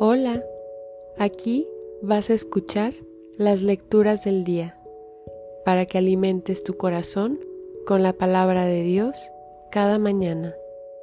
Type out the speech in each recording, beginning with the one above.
Hola, aquí vas a escuchar las lecturas del día para que alimentes tu corazón con la palabra de Dios cada mañana.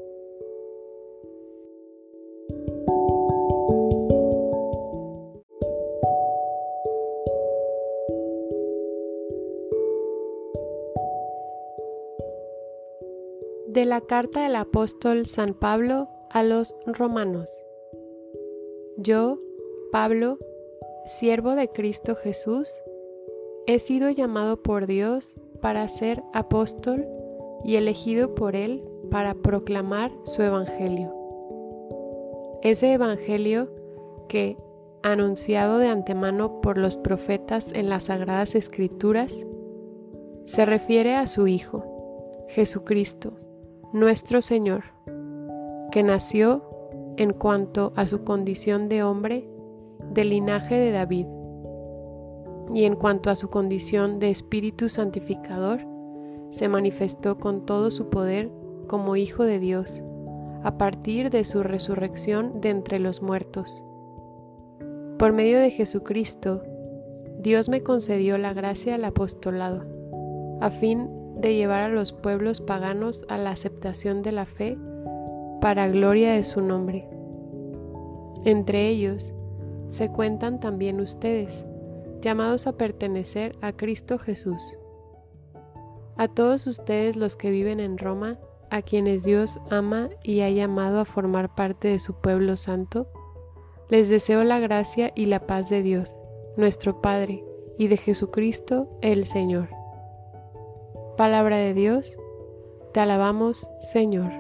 De la carta del apóstol San Pablo a los Romanos. Yo, Pablo, siervo de Cristo Jesús, he sido llamado por Dios para ser apóstol y elegido por Él para proclamar su evangelio. Ese evangelio que, anunciado de antemano por los profetas en las Sagradas Escrituras, se refiere a su Hijo, Jesucristo, nuestro Señor, que nació en cuanto a su condición de hombre del linaje de David, y en cuanto a su condición de Espíritu Santificador, se manifestó con todo su poder como Hijo de Dios, a partir de su resurrección de entre los muertos. Por medio de Jesucristo, Dios me concedió la gracia del apostolado, a fin de llevar a los pueblos paganos a la aceptación de la fe para gloria de su nombre. Entre ellos se cuentan también ustedes, llamados a pertenecer a Cristo Jesús. A todos ustedes los que viven en Roma, a quienes Dios ama y ha llamado a formar parte de su pueblo santo, les deseo la gracia y la paz de Dios, nuestro Padre, y de Jesucristo el Señor. Palabra de Dios, te alabamos, Señor.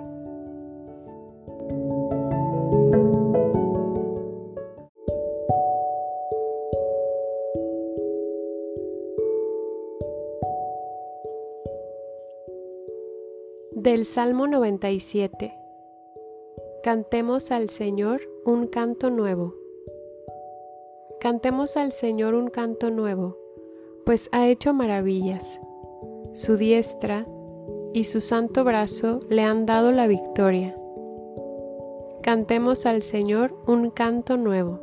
Del Salmo 97. Cantemos al Señor un canto nuevo. Cantemos al Señor un canto nuevo, pues ha hecho maravillas. Su diestra y su santo brazo le han dado la victoria. Cantemos al Señor un canto nuevo.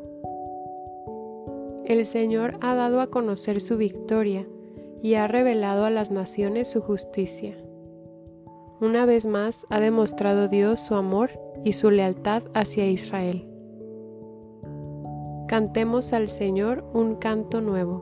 El Señor ha dado a conocer su victoria y ha revelado a las naciones su justicia. Una vez más ha demostrado Dios su amor y su lealtad hacia Israel. Cantemos al Señor un canto nuevo.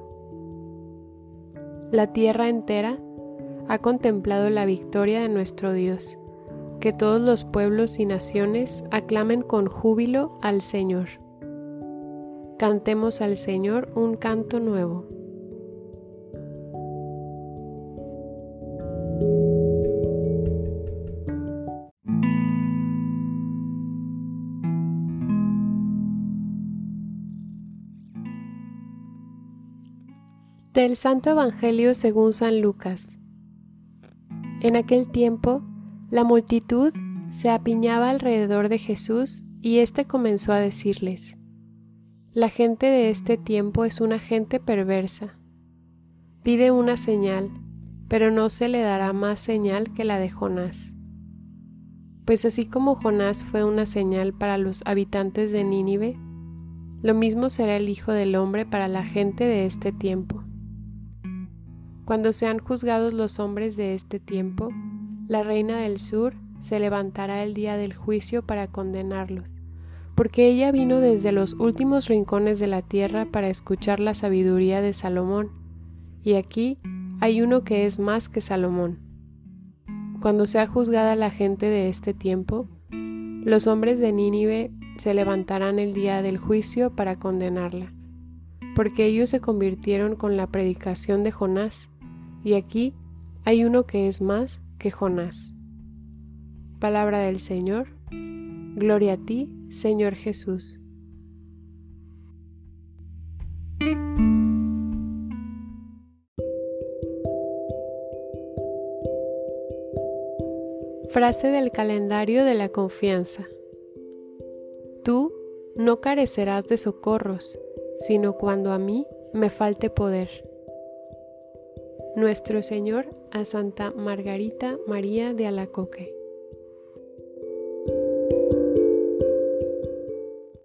La tierra entera ha contemplado la victoria de nuestro Dios. Que todos los pueblos y naciones aclamen con júbilo al Señor. Cantemos al Señor un canto nuevo. Del Santo Evangelio según San Lucas. En aquel tiempo, la multitud se apiñaba alrededor de Jesús y éste comenzó a decirles: La gente de este tiempo es una gente perversa. Pide una señal, pero no se le dará más señal que la de Jonás. Pues así como Jonás fue una señal para los habitantes de Nínive, lo mismo será el Hijo del Hombre para la gente de este tiempo. Cuando sean juzgados los hombres de este tiempo, la reina del sur se levantará el día del juicio para condenarlos, porque ella vino desde los últimos rincones de la tierra para escuchar la sabiduría de Salomón, y aquí hay uno que es más que Salomón. Cuando sea juzgada la gente de este tiempo, los hombres de Nínive se levantarán el día del juicio para condenarla, porque ellos se convirtieron con la predicación de Jonás, y aquí hay uno que es más que Jonás. Palabra del Señor. Gloria a ti, Señor Jesús. Frase del calendario de la confianza. Tú no carecerás de socorros, sino cuando a mí me falte poder. Nuestro Señor a Santa Margarita María de Alacoque.